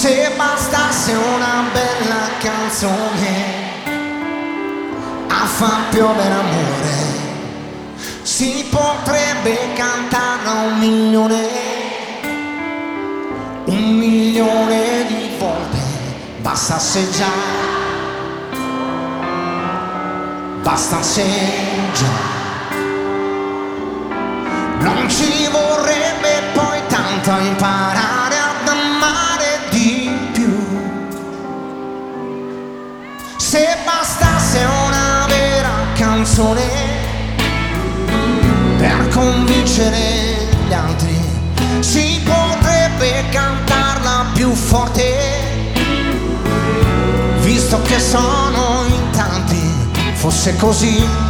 Se bastasse una bella canzone a far piovere amore, si potrebbe cantarla 1.000.000 di volte. Bastasse già, bastasse già. Non ci vorrebbe poi tanto imparare ad amare di più. Se bastasse una vera canzone per convincere gli altri, si potrebbe cantarla più forte. Visto che sono in tanti, fosse così.